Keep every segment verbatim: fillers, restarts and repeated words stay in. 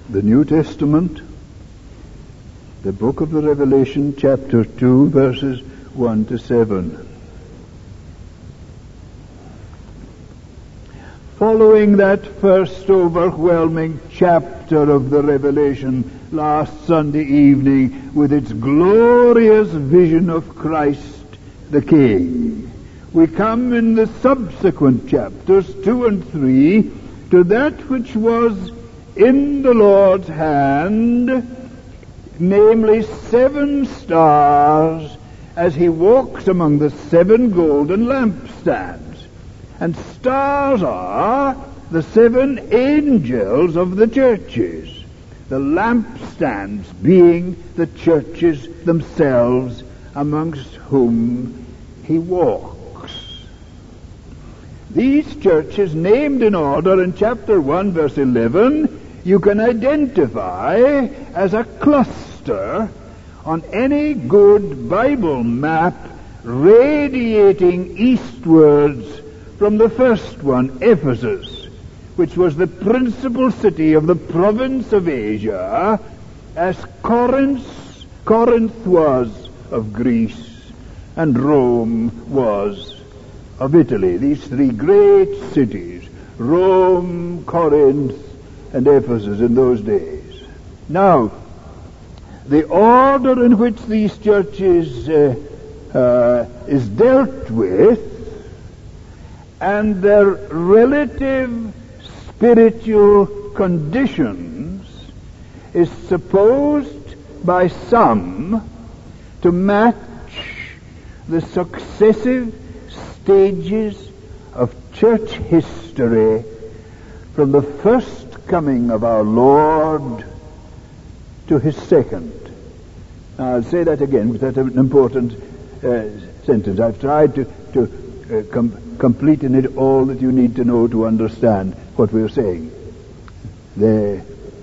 the New Testament, the book of the Revelation, chapter two, verses one to seven. Following that first overwhelming chapter of the Revelation last Sunday evening with its glorious vision of Christ the King, we come in the subsequent chapters two and three to that which was in the Lord's hand, namely seven stars as he walks among the seven golden lampstands. And stars are the seven angels of the churches, the lampstands being the churches themselves amongst whom he walks. These churches, named in order in chapter one, verse eleven, you can identify as a cluster on any good Bible map radiating eastwards from the first one, Ephesus, which was the principal city of the province of Asia, as Corinth, Corinth was of Greece, and Rome was of Italy. These three great cities, Rome, Corinth, and Ephesus in those days. Now, the order in which these churches uh, uh, is dealt with and their relative spiritual conditions is supposed by some to match the successive stages of church history from the first coming of our Lord to his second. Now, I'll say that again because that's an important uh, sentence. I've tried to, to uh, com- complete in it all that you need to know to understand what we're saying. The,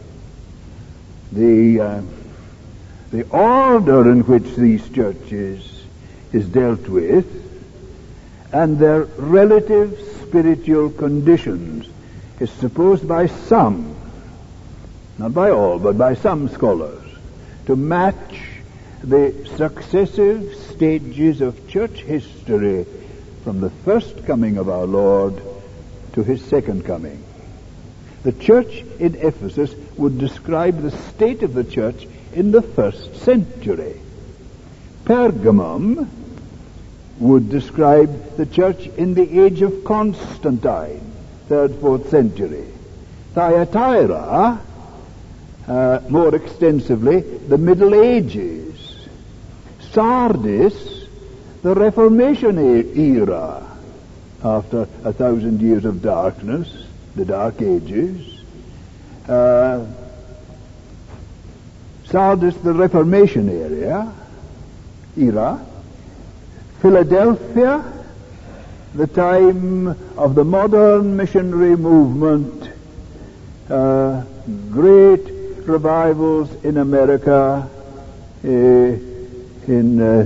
the, uh, the order in which these churches is dealt with and their relative spiritual conditions is supposed by some, not by all, but by some scholars, to match the successive stages of church history from the first coming of our Lord to his second coming. The church in Ephesus would describe the state of the church in the first century. Pergamum would describe the church in the age of Constantine, third, fourth century. Thyatira, uh, more extensively, the Middle Ages. Sardis, the Reformation era, after a thousand years of darkness, the Dark Ages. Uh, Sardis, the Reformation area, era. Philadelphia, the time of the modern missionary movement, uh, great revivals in America, uh, in uh,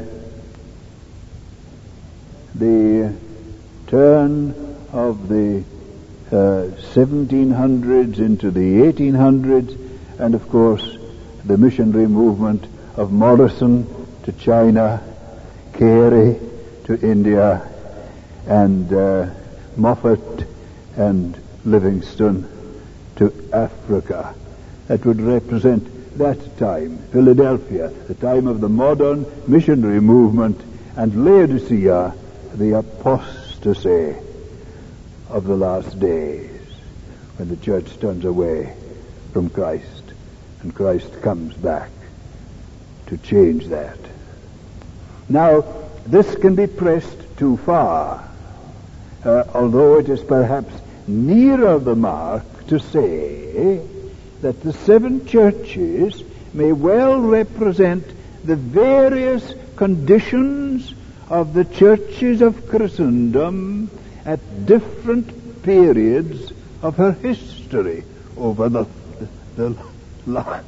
the turn of the uh, seventeen hundreds into the eighteen hundreds, and of course the missionary movement of Morrison to China, Carey to India, and uh, Moffat and Livingstone to Africa. That would represent that time. Philadelphia, the time of the modern missionary movement, and Laodicea, the apostasy of the last days, when the church turns away from Christ and Christ comes back to change that. Now, this can be pressed too far, uh, although it is perhaps nearer the mark to say that the seven churches may well represent the various conditions of the churches of Christendom at different periods of her history over the, the, the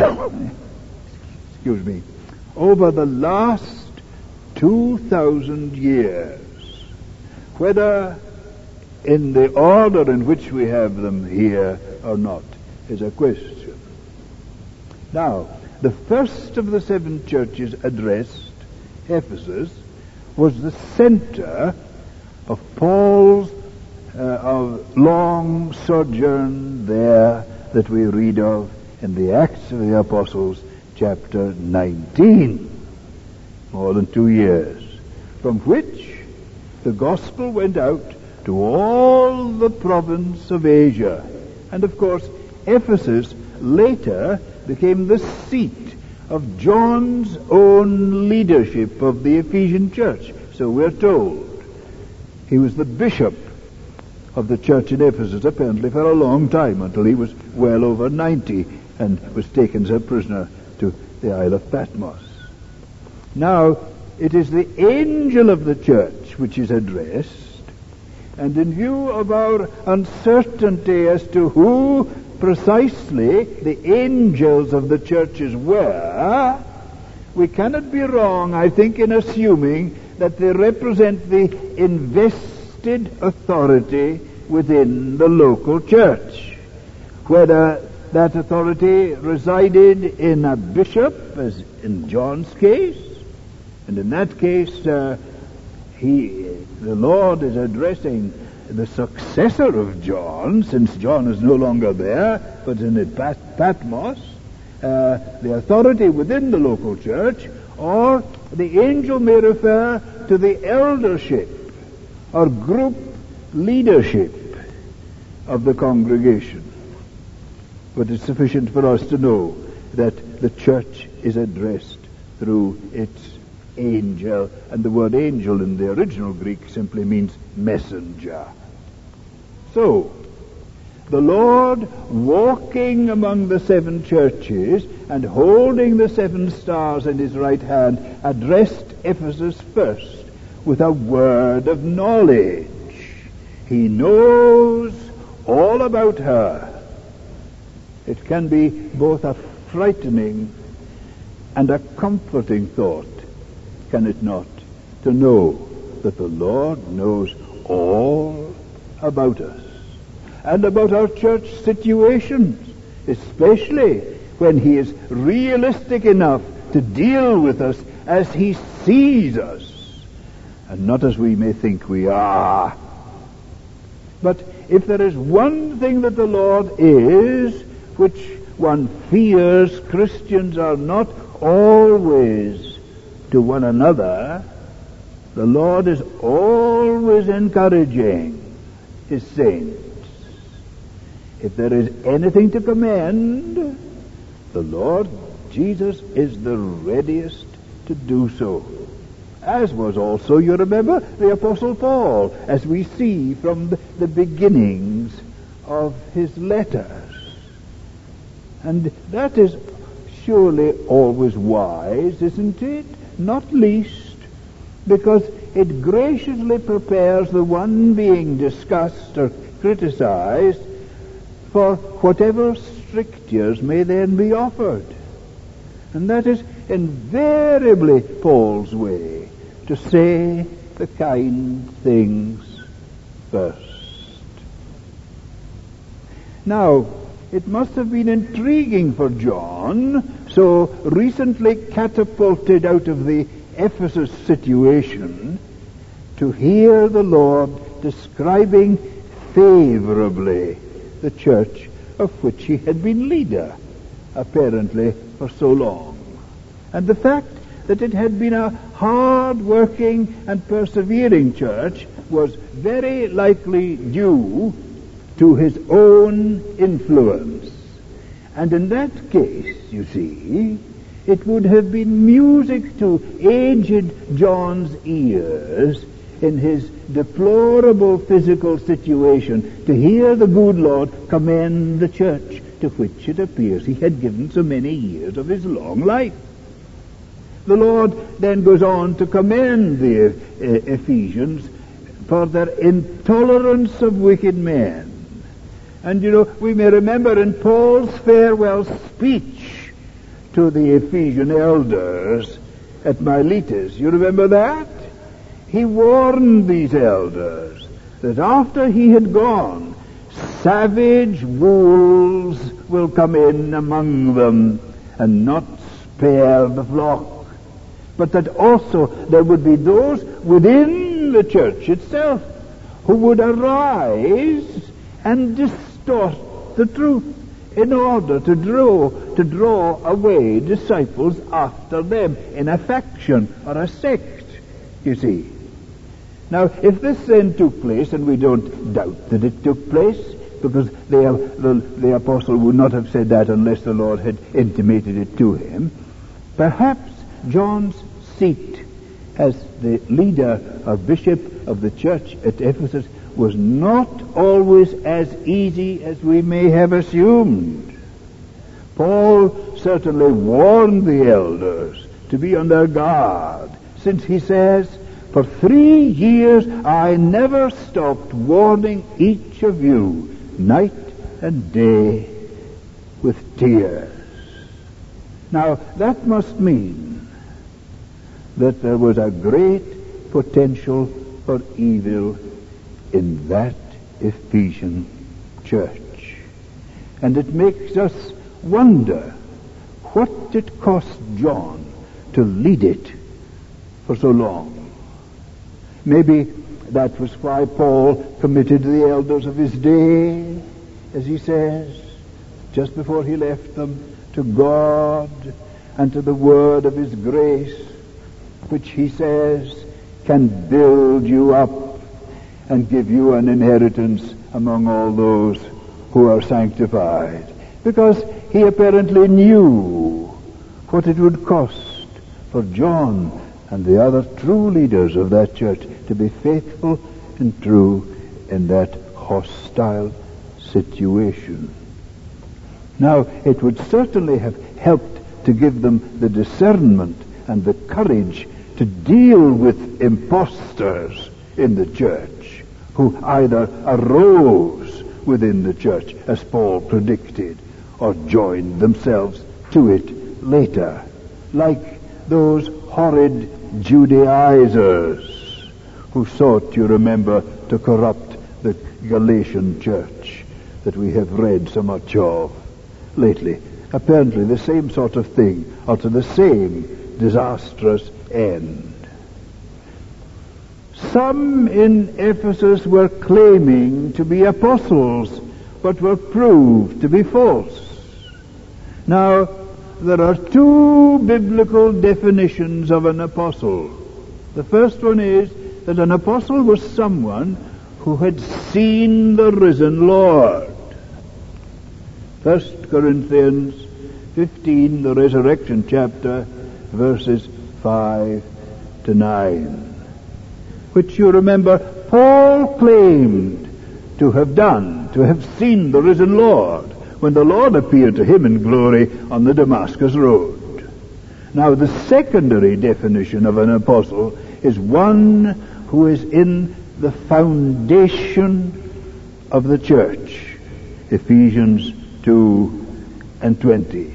excuse me, over the last two thousand years, whether in the order in which we have them here or not, is a question. Now, the first of the seven churches addressed, Ephesus, was the center of Paul's uh, of long sojourn there that we read of in the Acts of the Apostles, chapter nineteen. More than two years, from which the gospel went out to all the province of Asia. And of course, Ephesus later became the seat of John's own leadership of the Ephesian church. So we're told. He was the bishop of the church in Ephesus, apparently for a long time, until he was well over ninety and was taken as a prisoner to the Isle of Patmos. Now, it is the angel of the church which is addressed, and in view of our uncertainty as to who precisely the angels of the churches were, we cannot be wrong, I think, in assuming that they represent the invested authority within the local church. Whether that authority resided in a bishop, as in John's case, and in that case, uh, he, the Lord is addressing the successor of John, since John is no longer there, but in at Pat- Patmos, uh, the authority within the local church, or the angel may refer to the eldership or group leadership of the congregation. But it's sufficient for us to know that the church is addressed through its angel, and the word angel in the original Greek simply means messenger. So, the Lord, walking among the seven churches and holding the seven stars in his right hand, addressed Ephesus first with a word of knowledge. He knows all about her. It can be both a frightening and a comforting thought, can it not, to know that the Lord knows all about us and about our church situations, especially when he is realistic enough to deal with us as he sees us and not as we may think we are. But if there is one thing that the Lord is, which one fears Christians are not always to one another, the Lord is always encouraging his saints. If there is anything to commend, the Lord Jesus is the readiest to do so. As was also, you remember, the Apostle Paul, as we see from the, the beginnings of his letters. And that is surely always wise, isn't it? Not least because it graciously prepares the one being discussed or criticized for whatever strictures may then be offered. And that is invariably Paul's way, to say the kind things first. Now, it must have been intriguing for John, so recently catapulted out of the Ephesus situation, to hear the Lord describing favorably the church of which he had been leader, apparently for so long. And the fact that it had been a hard-working and persevering church was very likely due to his own influence. And in that case, you see, it would have been music to aged John's ears in his deplorable physical situation to hear the good Lord commend the church to which it appears he had given so many years of his long life. The Lord then goes on to commend the uh, Ephesians for their intolerance of wicked men. And you know, we may remember in Paul's farewell speech to the Ephesian elders at Miletus, you remember that? He warned these elders that after he had gone, savage wolves will come in among them and not spare the flock, but that also there would be those within the church itself who would arise and distort the truth in order to draw to draw away disciples after them in a faction or a sect, you see. Now, if this then took place, and we don't doubt that it took place, because the, the, the apostle would not have said that unless the Lord had intimated it to him, perhaps John's seat as the leader or bishop of the church at Ephesus was not always as easy as we may have assumed. Paul certainly warned the elders to be on their guard, since he says, "For three years I never stopped warning each of you night and day with tears." Now, that must mean that there was a great potential for evil in that Ephesian church. And it makes us wonder what it cost John to lead it for so long. Maybe that was why Paul committed the elders of his day, as he says, just before he left them, to God and to the word of his grace, which he says can build you up and give you an inheritance among all those who are sanctified. Because he apparently knew what it would cost for John and the other true leaders of that church to be faithful and true in that hostile situation. Now, it would certainly have helped to give them the discernment and the courage to deal with impostors in the church, who either arose within the church, as Paul predicted, or joined themselves to it later, like those horrid Judaizers who sought, you remember, to corrupt the Galatian church that we have read so much of lately. Apparently the same sort of thing, or to the same disastrous end. Some in Ephesus were claiming to be apostles, but were proved to be false. Now, there are two biblical definitions of an apostle. The first one is that an apostle was someone who had seen the risen Lord. First Corinthians fifteen, the resurrection chapter, verses five to nine, which you remember Paul claimed to have done, to have seen the risen Lord, when the Lord appeared to him in glory on the Damascus road. Now, the secondary definition of an apostle is one who is in the foundation of the church, Ephesians two and twenty.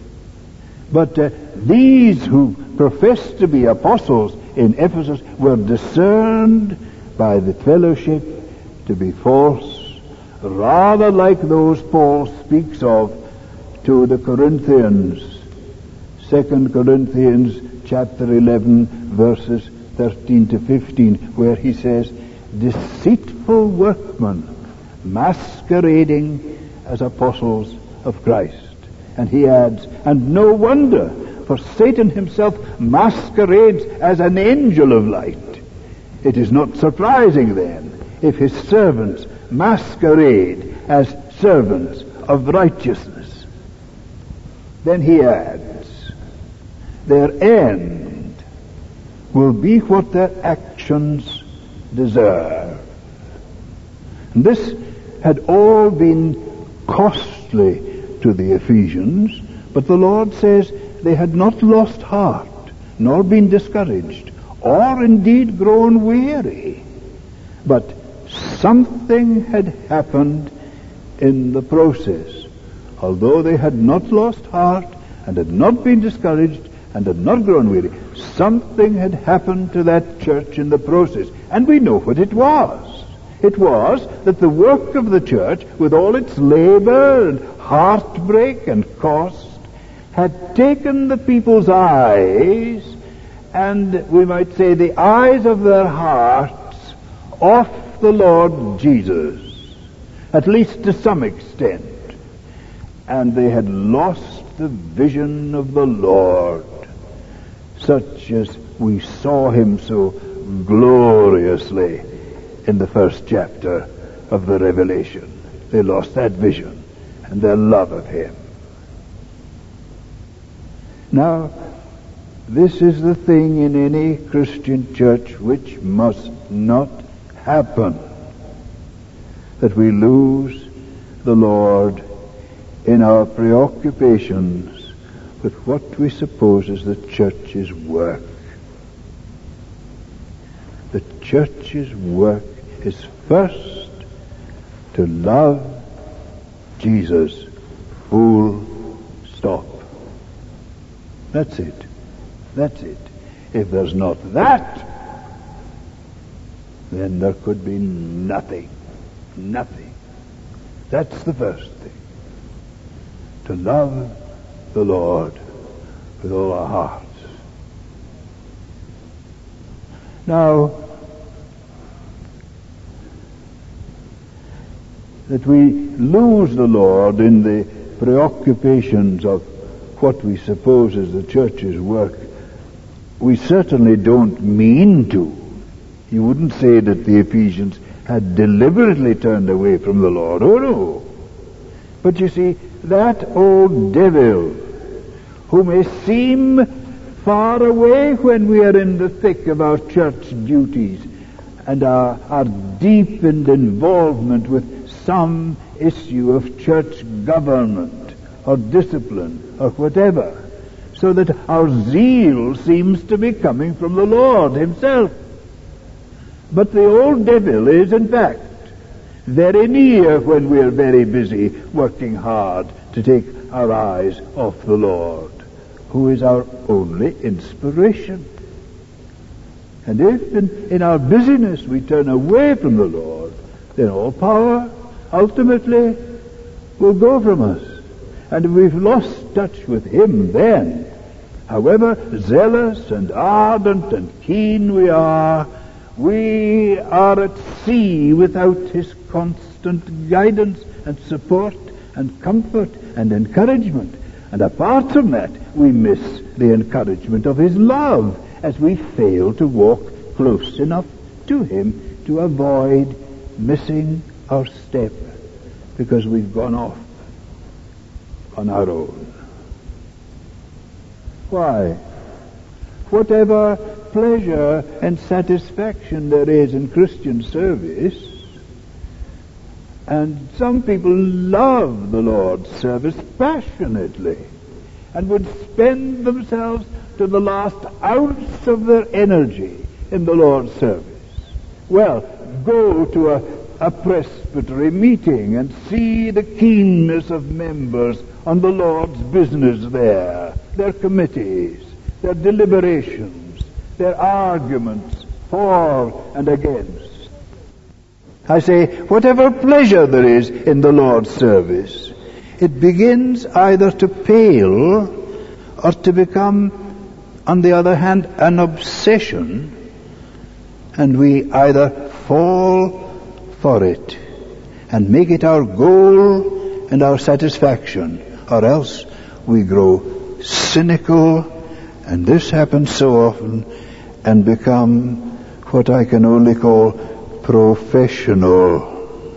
But uh, these who professed to be apostles in Ephesus were discerned by the fellowship to be false, rather like those Paul speaks of to the Corinthians. Second Corinthians chapter eleven, verses thirteen to fifteen, where he says, "Deceitful workmen, masquerading as apostles of Christ." And he adds, "And no wonder, for Satan himself masquerades as an angel of light. It is not surprising then if his servants masquerade as servants of righteousness." Then he adds, "Their end will be what their actions deserve." And this had all been costly to the Ephesians, but the Lord says they had not lost heart, nor been discouraged, or indeed grown weary. But something had happened in the process. Although they had not lost heart, and had not been discouraged, and had not grown weary, something had happened to that church in the process. And we know what it was. It was that the work of the church, with all its labor and heartbreak and cost, had taken the people's eyes, and we might say the eyes of their hearts, off the Lord Jesus, at least to some extent. And they had lost the vision of the Lord, such as we saw him so gloriously in the first chapter of the Revelation. They lost that vision and their love of him. Now, this is the thing in any Christian church which must not happen, that we lose the Lord in our preoccupations with what we suppose is the church's work. The church's work is first to love Jesus, full stop. That's it. That's it. If there's not that, then there could be nothing. Nothing. That's the first thing. To love the Lord with all our hearts. Now, that we lose the Lord in the preoccupations of what we suppose is the church's work, we certainly don't mean to. You wouldn't say that the Ephesians had deliberately turned away from the Lord. Oh no. But you see, that old devil, who may seem far away when we are in the thick of our church duties and our, our deepened involvement with some issue of church government or discipline or whatever, so that our zeal seems to be coming from the Lord himself. But the old devil is, in fact, very near when we are very busy working hard to take our eyes off the Lord, who is our only inspiration. And if in, in our busyness we turn away from the Lord, then all power ultimately will go from us. And if we've lost touch with him then, however zealous and ardent and keen we are, we are at sea without his constant guidance and support and comfort and encouragement. And apart from that, we miss the encouragement of his love as we fail to walk close enough to him to avoid missing our step because we've gone off on our own. Why? Whatever pleasure and satisfaction there is in Christian service, and some people love the Lord's service passionately and would spend themselves to the last ounce of their energy in the Lord's service. Well, go to a, a presbytery meeting and see the keenness of members on the Lord's business there, their committees, their deliberations, their arguments for and against. I say, whatever pleasure there is in the Lord's service, it begins either to pale or to become, on the other hand, an obsession, and we either fall for it and make it our goal and our satisfaction, or else we grow cynical, and this happens so often, and become what I can only call professional.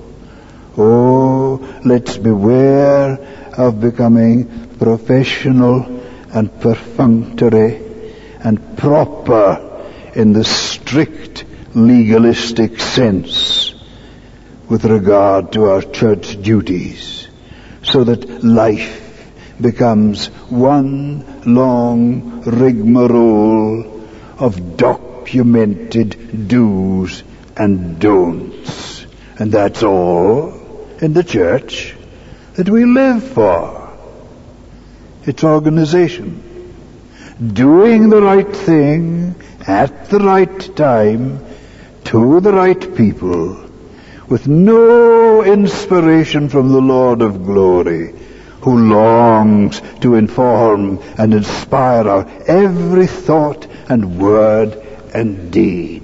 Oh, let's beware of becoming professional and perfunctory and proper in the strict legalistic sense with regard to our church duties, so that life becomes one long rigmarole of documented do's and don'ts. And that's all in the church that we live for. It's organization. Doing the right thing at the right time to the right people with no inspiration from the Lord of glory, who longs to inform and inspire our every thought and word and deed.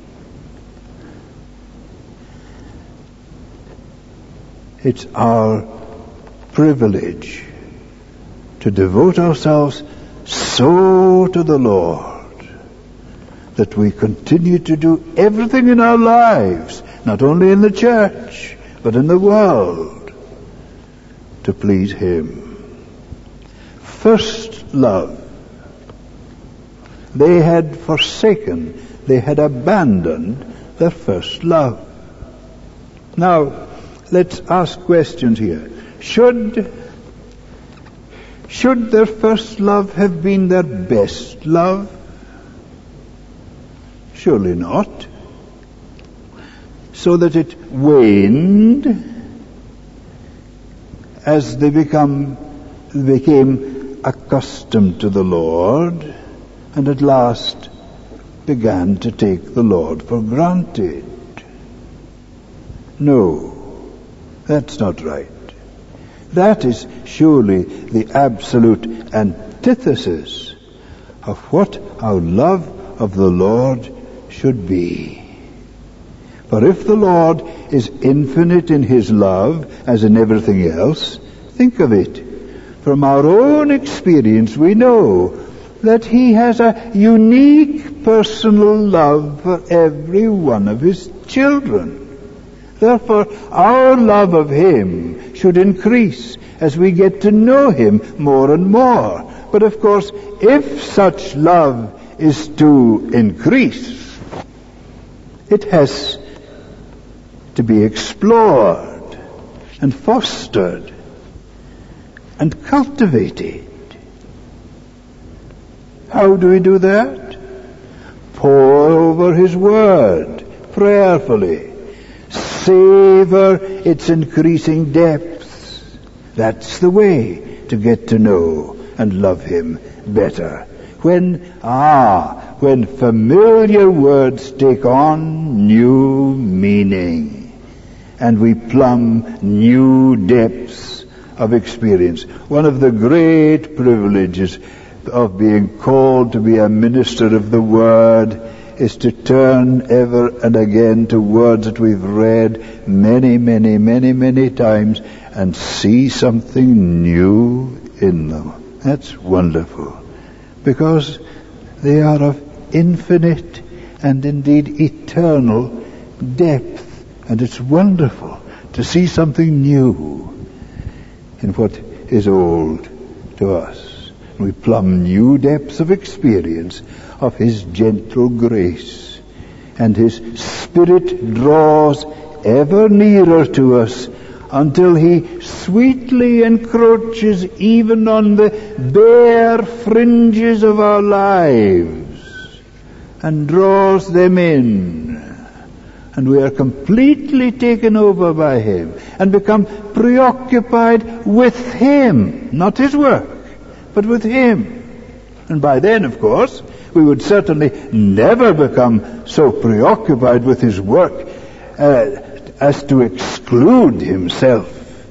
It's our privilege to devote ourselves so to the Lord that we continue to do everything in our lives, not only in the church, but in the world, to please Him. First love. They had forsaken, they had abandoned their first love. Now, let's ask questions here. Should, should their first love have been their best love? Surely not. So that it waned as they become, became accustomed to the Lord, and at last began to take the Lord for granted. No, that's not right. That is surely the absolute antithesis of what our love of the Lord should be. For if the Lord is infinite in His love, as in everything else, think of it. From our own experience we know that He has a unique personal love for every one of His children. Therefore, our love of Him should increase as we get to know Him more and more. But of course, if such love is to increase, it has to be explored and fostered and cultivated. How do we do that? Pore over His Word prayerfully. Savor its increasing depths. That's the way to get to know and love Him better. When, ah, when familiar words take on new meaning and we plumb new depths of experience. One of the great privileges of being called to be a minister of the Word is to turn ever and again to words that we've read many, many, many, many times and see something new in them. That's wonderful, because they are of infinite and indeed eternal depth, and it's wonderful to see something new in what is old to us. We plumb new depths of experience of His gentle grace, and His Spirit draws ever nearer to us until He sweetly encroaches even on the bare fringes of our lives and draws them in, and we are completely taken over by Him and become preoccupied with Him, not His work, but with Him. And by then, of course, we would certainly never become so preoccupied with His work uh, as to exclude Himself,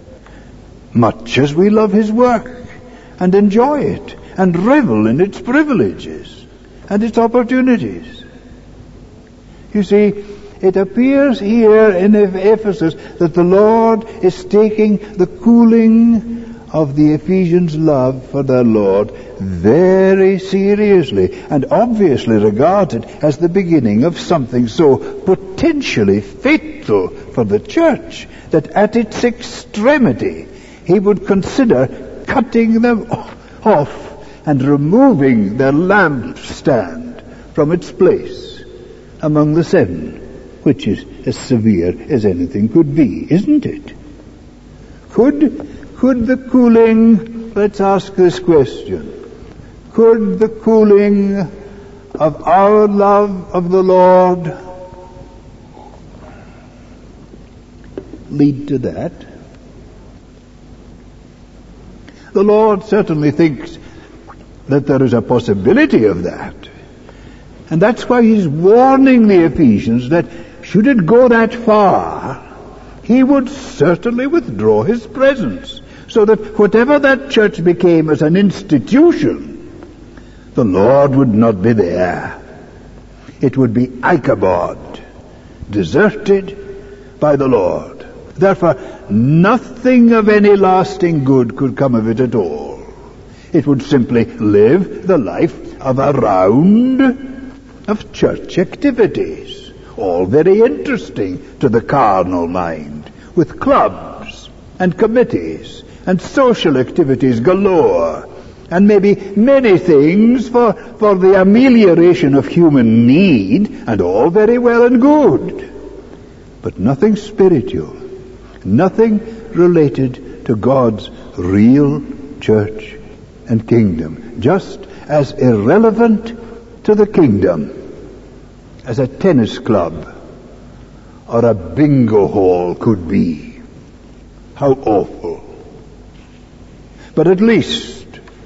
much as we love His work and enjoy it and revel in its privileges and its opportunities. You see, it appears here in Ephesus that the Lord is taking the cooling of the Ephesians' love for their Lord very seriously, and obviously regards it as the beginning of something so potentially fatal for the church that at its extremity He would consider cutting them off and removing their lampstand from its place among the seven, which is as severe as anything could be, isn't it? Could Could the cooling, let's ask this question, could the cooling of our love of the Lord lead to that? The Lord certainly thinks that there is a possibility of that. And that's why He's warning the Ephesians that should it go that far, He would certainly withdraw His presence. so that whatever that church became as an institution, the Lord would not be there. It would be Ichabod, deserted by the Lord. Therefore, nothing of any lasting good could come of it at all. It would simply live the life of a round of church activities, all very interesting to the carnal mind, with clubs and committees and social activities galore, and maybe many things for, for the amelioration of human need, and all very well and good, but nothing spiritual, nothing related to God's real church and kingdom, just as irrelevant to the kingdom as a tennis club or a bingo hall could be. How awful. But at least,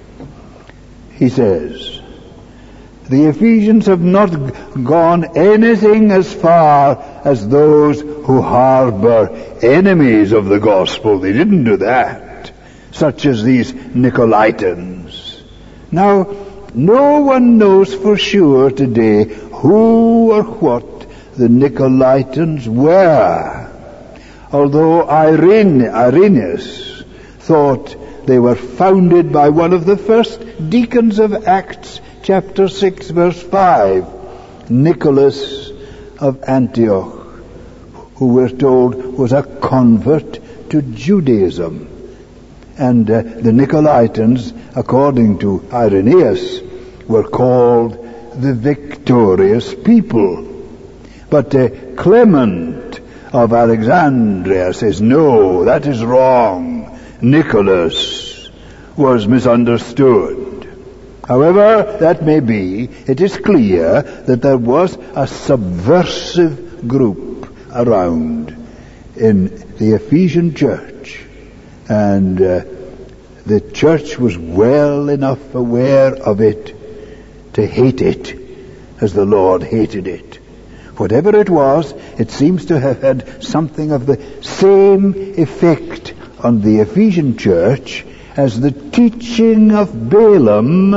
he says, the Ephesians have not gone anything as far as those who harbor enemies of the gospel. They didn't do that, such as these Nicolaitans. Now, no one knows for sure today who or what the Nicolaitans were, although Irene, Irenaeus thought they were founded by one of the first deacons of Acts chapter six verse five, Nicholas of Antioch, who we're told was a convert to Judaism. And uh, the Nicolaitans, according to Irenaeus, were called the victorious people. But uh, Clement of Alexandria says, no, that is wrong. Nicholas was misunderstood. However that may be, it is clear that there was a subversive group around in the Ephesian church, and uh, the church was well enough aware of it to hate it as the Lord hated it. Whatever it was, it seems to have had something of the same effect on the Ephesian church as the teaching of Balaam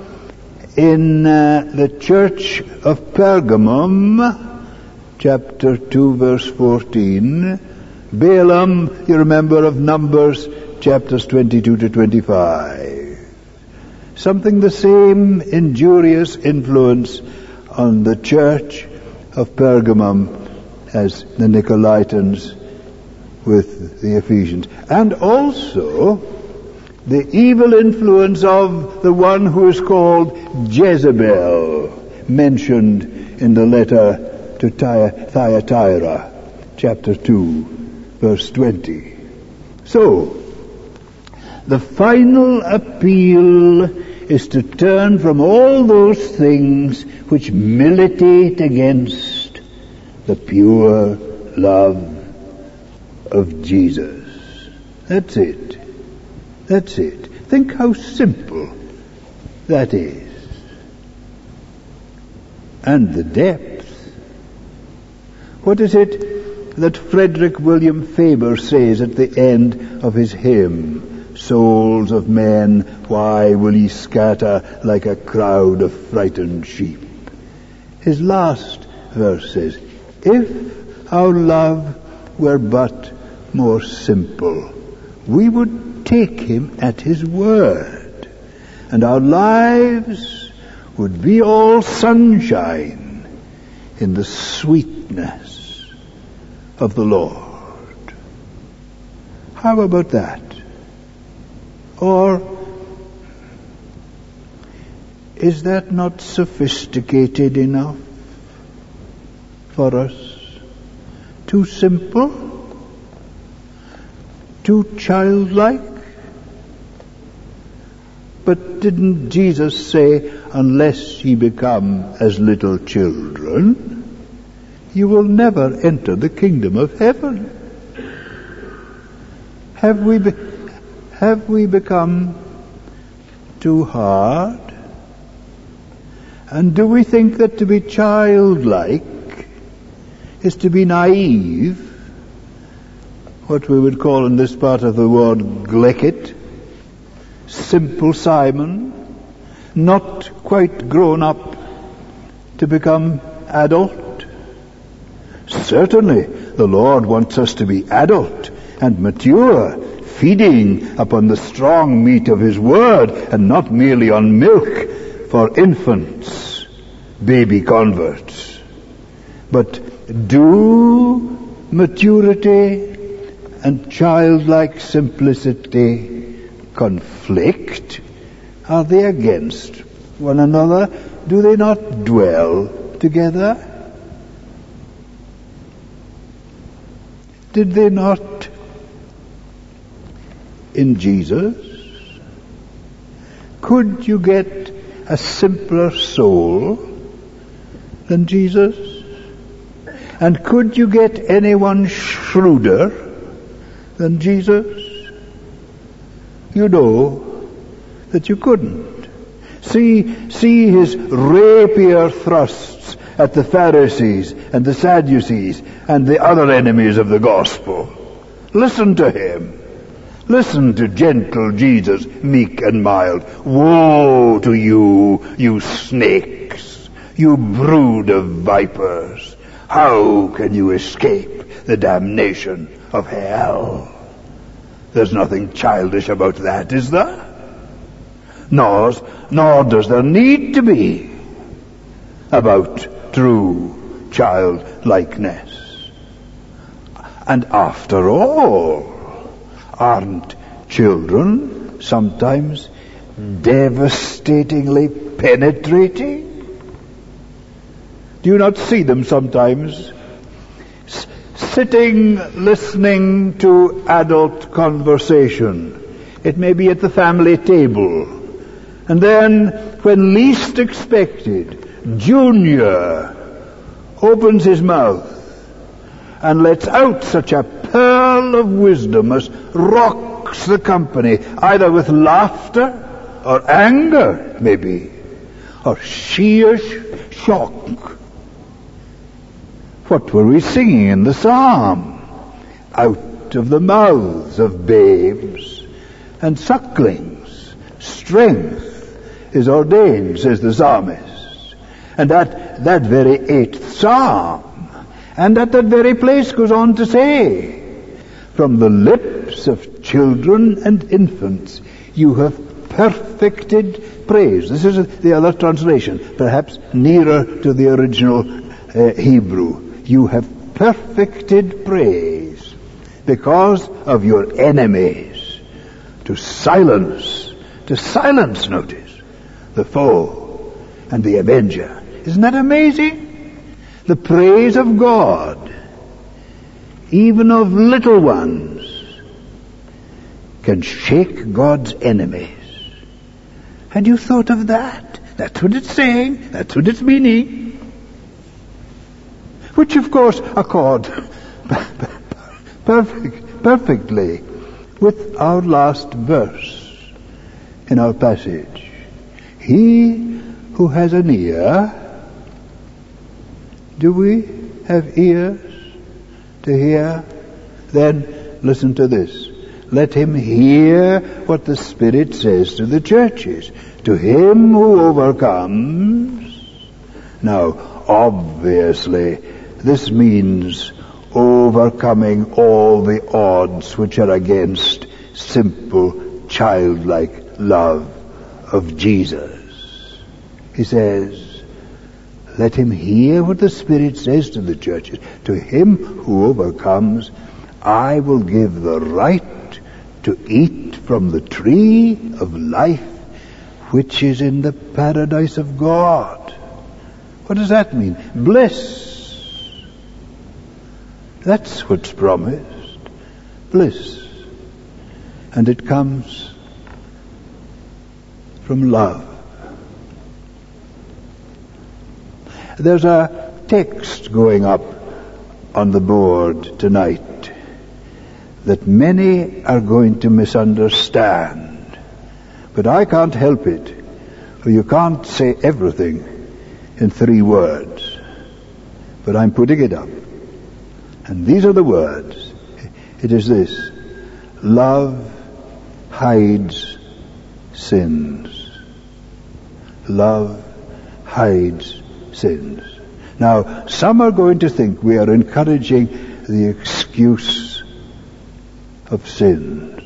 in uh, the church of Pergamum, chapter two, verse fourteen. Balaam, you remember, of Numbers, chapters twenty-two to twenty-five. Something the same injurious influence on the church of Pergamum as the Nicolaitans with the Ephesians. And also the evil influence of the one who is called Jezebel, mentioned in the letter to Thyatira, chapter two, verse twenty. So, the final appeal is to turn from all those things which militate against the pure love of Jesus. That's it. That's it. Think how simple that is. And the depth. What is it that Frederick William Faber says at the end of his hymn? Souls of men, why will ye scatter like a crowd of frightened sheep? His last verse says, if our love were but more simple, we would take him at his word, and our lives would be all sunshine in the sweetness of the Lord. How about that? Or is that not sophisticated enough for us? Too simple? Too childlike? But didn't Jesus say, unless ye become as little children, you will never enter the kingdom of heaven? Have we be- have we become too hard? And do we think that to be childlike is to be naive what we would call in this part of the world Glicket, simple Simon, not quite grown up to become adult? Certainly, the Lord wants us to be adult and mature, feeding upon the strong meat of His Word and not merely on milk for infants, baby converts. But do maturity and childlike simplicity conflict? Are they against one another? Do they not dwell together? Did they not in Jesus? Could you get a simpler soul than Jesus? And could you get anyone shrewder than Jesus? You know that you couldn't. See, see his rapier thrusts at the Pharisees and the Sadducees and the other enemies of the gospel. Listen to him. Listen to gentle Jesus, meek and mild. Woe to you, you snakes, you brood of vipers. How can you escape the damnation of hell? There's nothing childish about that, is there? Nor, nor does there need to be about true childlikeness. And after all, aren't children sometimes devastatingly penetrating? Do you not see them sometimes s- sitting, listening to adult conversation? It may be at the family table. And then, when least expected, Junior opens his mouth and lets out such a pearl of wisdom as rocks the company, either with laughter or anger, maybe, or sheer sh- shock. What were we singing in the psalm? Out of the mouths of babes and sucklings, strength is ordained, says the psalmist. And at that very eighth psalm, and at that very place goes on to say, from the lips of children and infants you have perfected praise. This is the other translation, perhaps nearer to the original uh, Hebrew. You have perfected praise because of your enemies, to silence, to silence, notice, the foe and the avenger. Isn't that amazing? The praise of God, even of little ones, can shake God's enemies. Had you thought of that? That's what it's saying. That's what it's meaning. Which, of course, accord perfect, perfectly with our last verse in our passage. He who has an ear, do we have ears to hear? Then listen to this. Let him hear what the Spirit says to the churches. To him who overcomes. Now, obviously, this means overcoming all the odds which are against simple, childlike love of Jesus. He says, let him hear what the Spirit says to the churches. To him who overcomes, I will give the right to eat from the tree of life which is in the paradise of God. What does that mean? Bliss. That's what's promised. Bliss. And it comes from love. There's a text going up on the board tonight that many are going to misunderstand. But I can't help it, for you can't say everything in three words. But I'm putting it up. And these are the words. It is this: love hides sins. Love hides sins. Now, some are going to think we are encouraging the excuse of sins.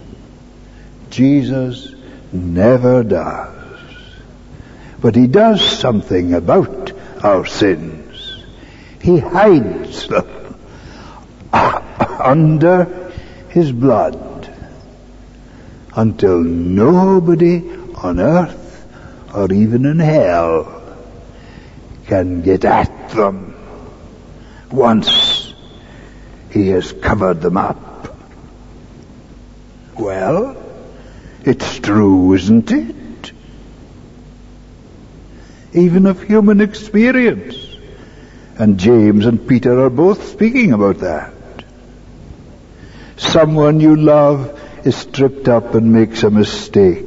Jesus never does. But he does something about our sins. He hides them under his blood until nobody on earth or even in hell can get at them once he has covered them up. Well, it's true, isn't it? Even of human experience. And James and Peter are both speaking about that. Someone you love is tripped up and makes a mistake.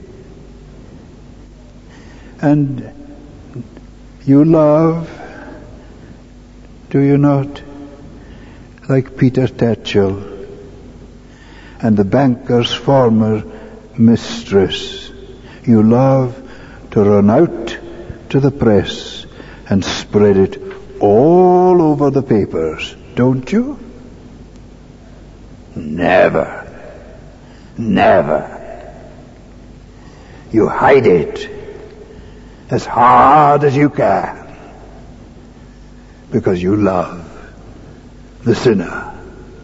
And you love, do you not? Like Peter Tatchell and the banker's former mistress. You love to run out to the press and spread it all over the papers, don't you? Never. Never. You hide it as hard as you can because you love the sinner.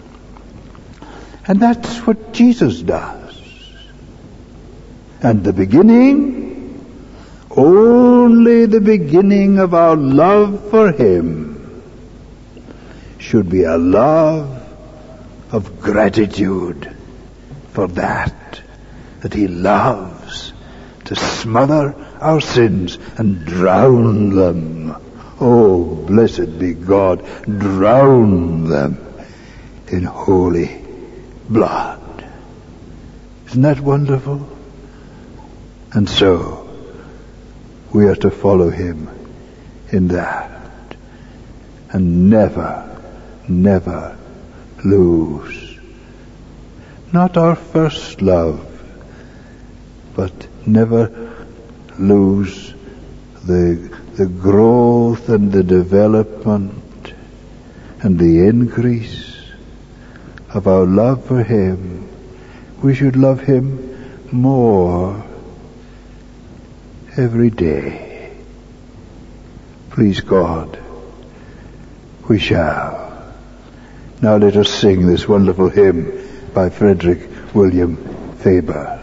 And that's what Jesus does. And the beginning, only the beginning of our love for him should be a love of gratitude for that, that he loves to smother our sins and drown them. Oh, blessed be God, drown them in holy blood. Isn't that wonderful? And so, we are to follow him in that and never, never lose. Not our first love, but never lose the, the growth and the development and the increase of our love for him. We should love him more every day. Please God, we shall. Now let us sing this wonderful hymn by Frederick William Faber.